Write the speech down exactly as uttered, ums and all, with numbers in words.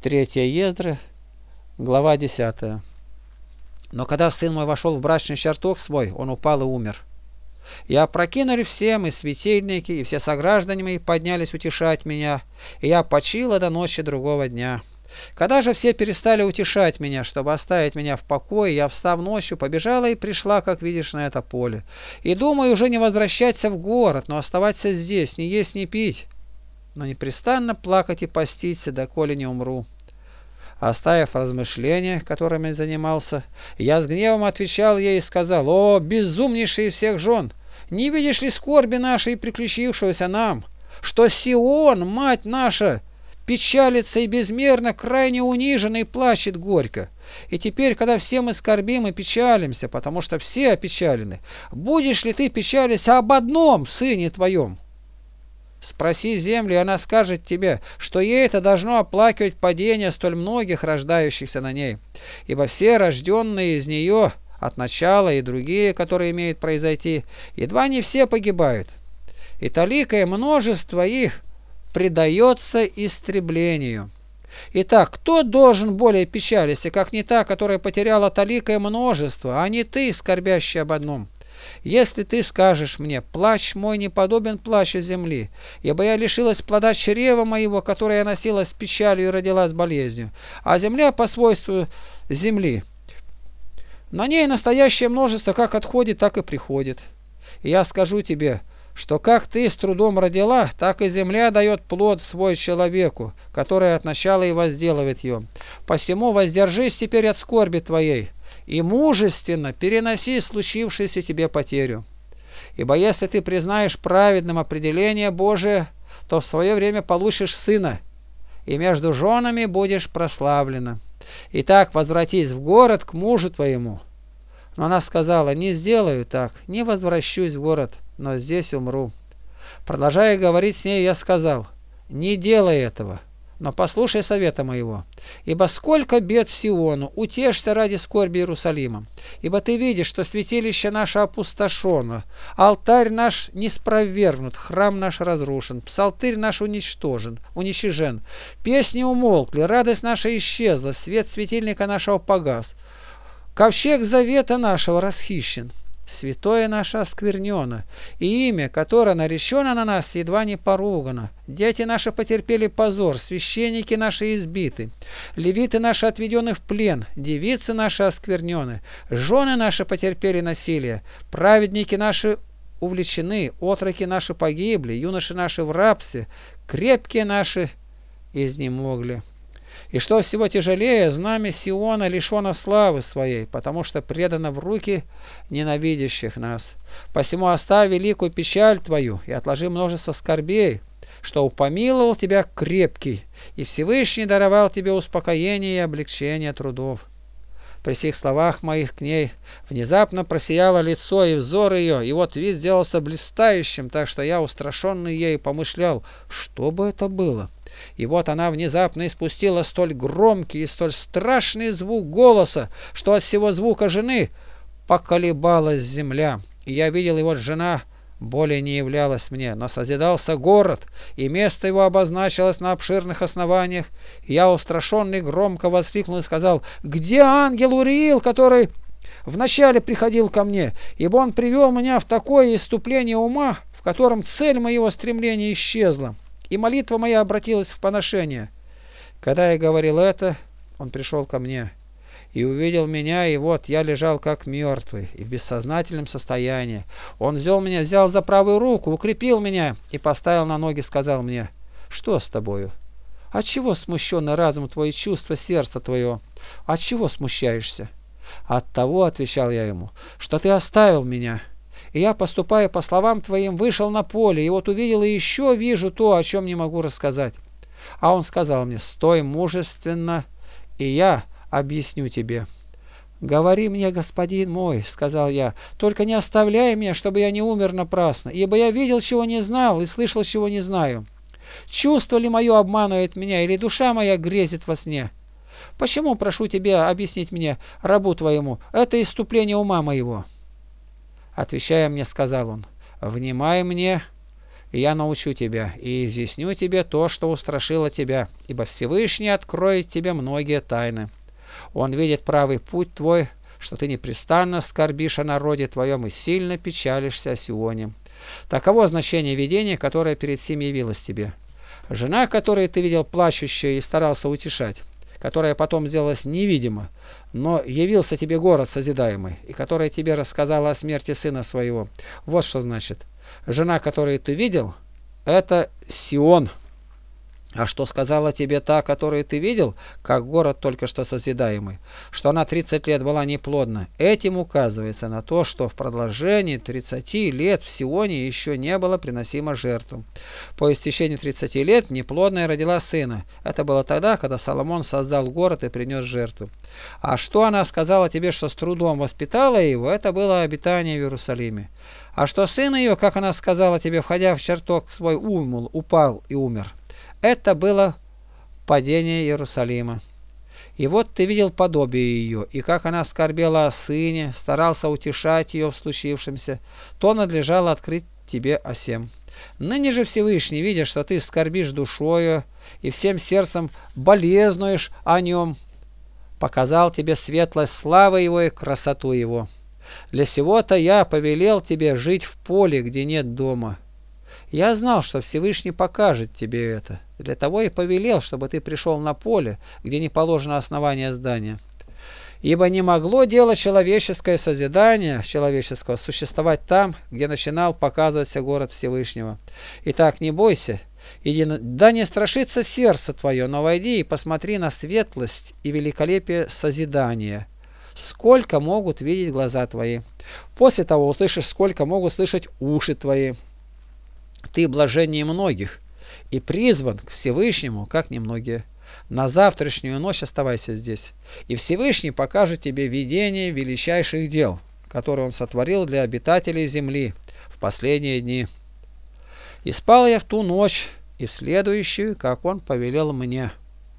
Третья Ездры, глава десятая. Но когда сын мой вошел в брачный чертог свой, он упал и умер. И опрокинули все мы светильники, и все сограждане мои поднялись утешать меня, и я почила до ночи другого дня. Когда же все перестали утешать меня, чтобы оставить меня в покое, я, встав ночью, побежала и пришла, как видишь, на это поле. И думаю уже не возвращаться в город, но оставаться здесь, не есть, не пить, но непрестанно плакать и поститься, доколе не умру. Оставив размышления, которыми занимался, я с гневом отвечал ей и сказал: «О, безумнейший из всех жен! Не видишь ли скорби нашей, приключившегося нам, что Сион, мать наша, печалится и безмерно, крайне унижена и плачет горько? И теперь, когда все мы скорбим и печалимся, потому что все опечалены, будешь ли ты печалиться об одном сыне твоем? Спроси землю, и она скажет тебе, что ей это должно оплакивать падение столь многих рождающихся на ней, ибо все рожденные из нее от начала и другие, которые имеют произойти, едва не все погибают, и толикое множество их предается истреблению. Итак, кто должен более печалиться, как не та, которая потеряла толикое множество, а не ты, скорбящий об одном? Если ты скажешь мне: плач мой не подобен плачу земли, ибо я лишилась плода чрева моего, которое я носила с печалью и родилась болезнью, а земля по свойству земли, на ней настоящее множество как отходит, так и приходит. И я скажу тебе, что как ты с трудом родила, так и земля дает плод свой человеку, который от начала и возделывает ее. Посему воздержись теперь от скорби твоей, и мужественно переноси случившуюся тебе потерю. Ибо если ты признаешь праведным определение Божие, то в свое время получишь сына, и между женами будешь прославлена. Итак, возвратись в город к мужу твоему». Но она сказала: «Не сделаю так, не возвращусь в город, но здесь умру». Продолжая говорить с ней, я сказал: «Не делай этого, но послушай совета моего. Ибо сколько бед Сиону, утешься ради скорби Иерусалима. Ибо ты видишь, что святилище наше опустошено, алтарь наш не спровергнут, храм наш разрушен, псалтырь наш уничтожен, уничижен, песни умолкли, радость наша исчезла, свет светильника нашего погас, ковчег завета нашего расхищен». Святое наше осквернено, и имя, которое наречено на нас, едва не поругано. Дети наши потерпели позор, священники наши избиты, левиты наши отведены в плен, девицы наши осквернены, жены наши потерпели насилие, праведники наши увлечены, отроки наши погибли, юноши наши в рабстве, крепкие наши изнемогли. И что всего тяжелее, знамя Сиона лишено славы своей, потому что предано в руки ненавидящих нас. Посему оставь великую печаль твою и отложи множество скорбей, что упомиловал тебя крепкий, и Всевышний даровал тебе успокоение и облегчение трудов». При сих словах моих к ней внезапно просияло лицо и взор ее, и вот вид сделался блистающим, так что я, устрашенный ею, помышлял, что бы это было. И вот она внезапно испустила столь громкий и столь страшный звук голоса, что от всего звука жены поколебалась земля. И я видел, и вот жена более не являлась мне, но созидался город, и место его обозначилось на обширных основаниях. И я, устрашенный, громко воскликнул и сказал: «Где ангел Уриил, который вначале приходил ко мне? Ибо он привел меня в такое исступление ума, в котором цель моего стремления исчезла, и молитва моя обратилась в поношение». Когда я говорил это, он пришел ко мне и увидел меня, и вот я лежал как мертвый и в бессознательном состоянии. Он взял меня, взял за правую руку, укрепил меня и поставил на ноги, сказал мне: «Что с тобою? Отчего смущенный разум твой и чувство сердца твое? Отчего смущаешься?» «От того, — отвечал я ему, — что ты оставил меня. И я, поступая по словам твоим, вышел на поле, и вот увидел и еще вижу то, о чем не могу рассказать». А он сказал мне: «Стой мужественно, и я объясню тебе». «Говори мне, господин мой, — сказал я, — только не оставляй меня, чтобы я не умер напрасно, ибо я видел, чего не знал, и слышал, чего не знаю. Чувство ли мое обманывает меня, или душа моя грезит во сне? Почему, прошу тебя объяснить мне, рабу твоему, это исступление ума моего?» Отвечая мне, сказал он: «Внимай мне и я научу тебя, и изъясню тебе то, что устрашило тебя, ибо Всевышний откроет тебе многие тайны. Он видит правый путь твой, что ты непрестанно скорбишь о народе твоем и сильно печалишься о Сионе. Таково значение видения, которое перед сим явилось тебе. Жена, которую ты видел плачущую и старался утешать, которая потом сделалась невидима, но явился тебе город созидаемый, и которая тебе рассказала о смерти сына своего. Вот что значит. Жена, которую ты видел, это Сион. А что сказала тебе та, которую ты видел, как город только что созидаемый, что она тридцать лет была неплодна? Этим указывается на то, что в продолжении тридцати лет в Сионе еще не было приносимо жертву. По истечении тридцати лет неплодная родила сына. Это было тогда, когда Соломон создал город и принес жертву. А что она сказала тебе, что с трудом воспитала его, это было обитание в Иерусалиме. А что сын ее, как она сказала тебе, входя в чертог свой, умыл, упал и умер. Это было падение Иерусалима. И вот ты видел подобие ее, и как она скорбела о сыне, старался утешать ее в случившемся, то надлежало открыть тебе о сем. Ныне же Всевышний, видя, что ты скорбишь душою и всем сердцем болезнуешь о нем, показал тебе светлость славы его и красоту его. Для сего-то я повелел тебе жить в поле, где нет дома. Я знал, что Всевышний покажет тебе это. Для того и повелел, чтобы ты пришел на поле, где не положено основание здания. Ибо не могло дело человеческое созидание человеческого существовать там, где начинал показываться город Всевышнего. Итак, не бойся, иди, да не страшится сердце твое, но войди и посмотри на светлость и великолепие созидания. Сколько могут видеть глаза твои. После того услышишь, сколько могут слышать уши твои. Ты блаженнее многих и призван к Всевышнему, как немногие. На завтрашнюю ночь оставайся здесь, и Всевышний покажет тебе видение величайших дел, которые он сотворил для обитателей земли в последние дни. И спал я в ту ночь и в следующую, как он повелел мне.